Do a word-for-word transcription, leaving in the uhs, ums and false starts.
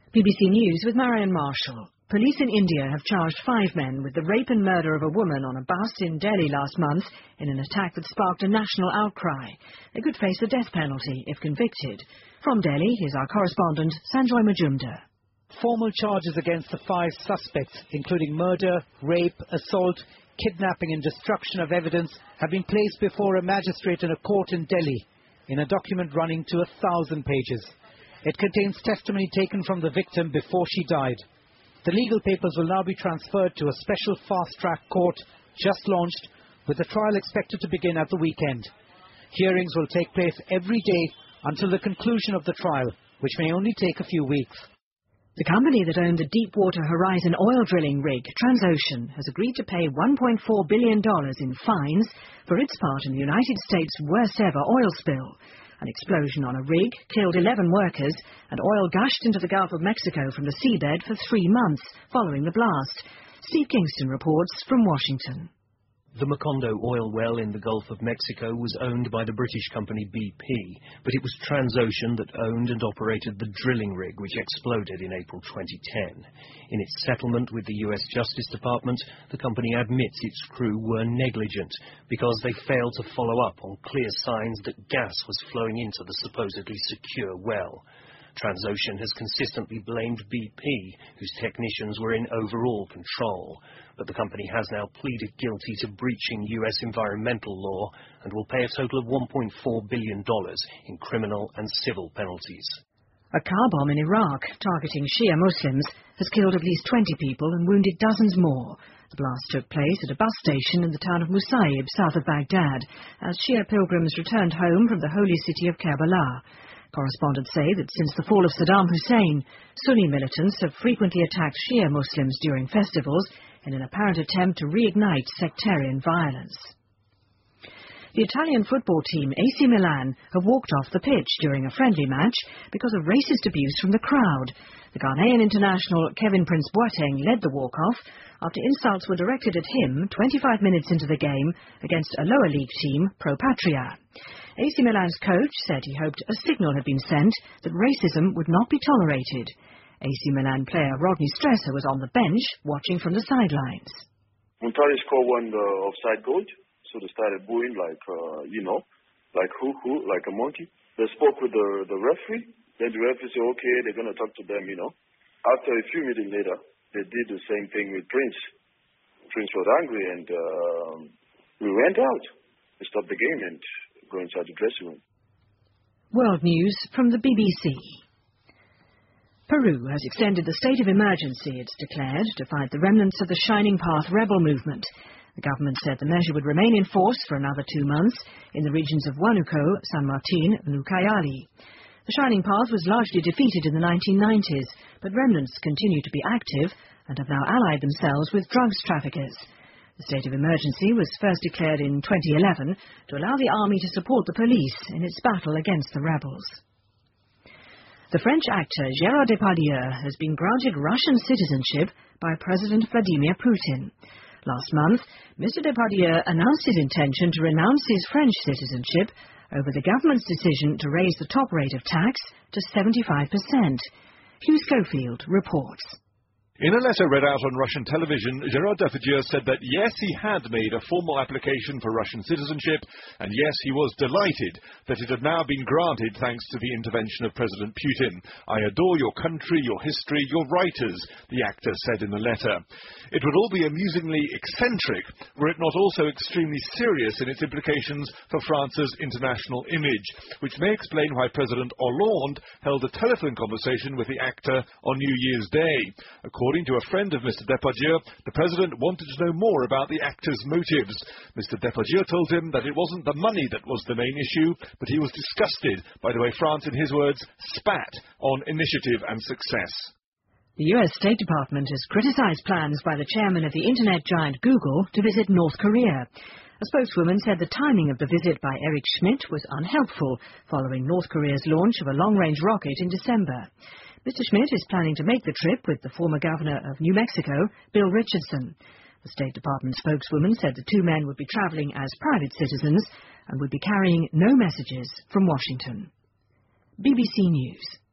B B C News with Marion Marshall. Police in India have charged five men with the rape and murder of a woman on a bus in Delhi last month in an attack that sparked a national outcry. They could face the death penalty if convicted. From Delhi, here's our correspondent, Sanjoy Majumdar. Formal charges against the five suspects, including murder, rape, assault, kidnapping and destruction of evidence, have been placed before a magistrate in a court in Delhi in a document running to a thousand pages. It contains testimony taken from the victim before she died. The legal papers will now be transferred to a special fast-track court just launched, with the trial expected to begin at the weekend. Hearings will take place every day until the conclusion of the trial, which may only take a few weeks. The company that owned the Deepwater Horizon oil drilling rig, Transocean, has agreed to pay one point four billion dollars in fines for its part in the United States' worst-ever oil spill. An explosion on a rig killed eleven workers, and oil gushed into the Gulf of Mexico from the seabed for three months following the blast. Steve Kingston reports from Washington. The Macondo oil well in the Gulf of Mexico was owned by the British company B P, but it was Transocean that owned and operated the drilling rig which exploded in April twenty ten. In its settlement with the U S Justice Department, the company admits its crew were negligent because they failed to follow up on clear signs that gas was flowing into the supposedly secure well. Transocean has consistently blamed B P, whose technicians were in overall control. But the company has now pleaded guilty to breaching U S environmental law and will pay a total of one point four billion dollars in criminal and civil penalties. A car bomb in Iraq targeting Shia Muslims has killed at least twenty people and wounded dozens more. The blast took place at a bus station in the town of Musaib, south of Baghdad, as Shia pilgrims returned home from the holy city of Karbala. Correspondents say that since the fall of Saddam Hussein, Sunni militants have frequently attacked Shia Muslims during festivals in an apparent attempt to reignite sectarian violence. The Italian football team A C Milan have walked off the pitch during a friendly match because of racist abuse from the crowd. The Ghanaian international Kevin Prince Boateng led the walk-off after insults were directed at him twenty-five minutes into the game against a lower league team, Pro Patria. A C Milan's coach said he hoped a signal had been sent that racism would not be tolerated. A C Milan player Rodney Stresser was on the bench watching from the sidelines. Montari scored one the offside goal, so they started booing like, uh, you know, like who, who, like a monkey. They spoke with the, the referee, then the referee said, okay, they're going to talk to them, you know. After a few minutes later, they did the same thing with Prince. Prince was angry and uh, we went out. We stopped the game and go inside the dressing room. World news from the B B C. Peru has extended the state of emergency it's declared to fight the remnants of the Shining Path rebel movement. The government said the measure would remain in force for another two months in the regions of Huánuco, San Martín and Ucayali. The Shining Path was largely defeated in the nineteen nineties, but remnants continue to be active and have now allied themselves with drugs traffickers. The state of emergency was first declared in twenty eleven to allow the army to support the police in its battle against the rebels. The French actor Gérard Depardieu has been granted Russian citizenship by President Vladimir Putin. Last month, Mister Depardieu announced his intention to renounce his French citizenship over the government's decision to raise the top rate of tax to seventy-five percent. Hugh Schofield reports. In a letter read out on Russian television, Gérard Depardieu said that yes, he had made a formal application for Russian citizenship, and yes, he was delighted that it had now been granted thanks to the intervention of President Putin. I adore your country, your history, your writers, the actor said in the letter. It would all be amusingly eccentric were it not also extremely serious in its implications for France's international image, which may explain why President Hollande held a telephone conversation with the actor on New Year's Day. According to a friend of Mister Depardieu, the president wanted to know more about the actor's motives. Mister Depardieu told him that it wasn't the money that was the main issue, but he was disgusted by the way France, in his words, spat on initiative and success. The U S State Department has criticized plans by the chairman of the internet giant Google to visit North Korea. A spokeswoman said the timing of the visit by Eric Schmidt was unhelpful, following North Korea's launch of a long-range rocket in December. Mister Schmidt is planning to make the trip with the former governor of New Mexico, Bill Richardson. The State Department spokeswoman said the two men would be traveling as private citizens and would be carrying no messages from Washington. B B C News.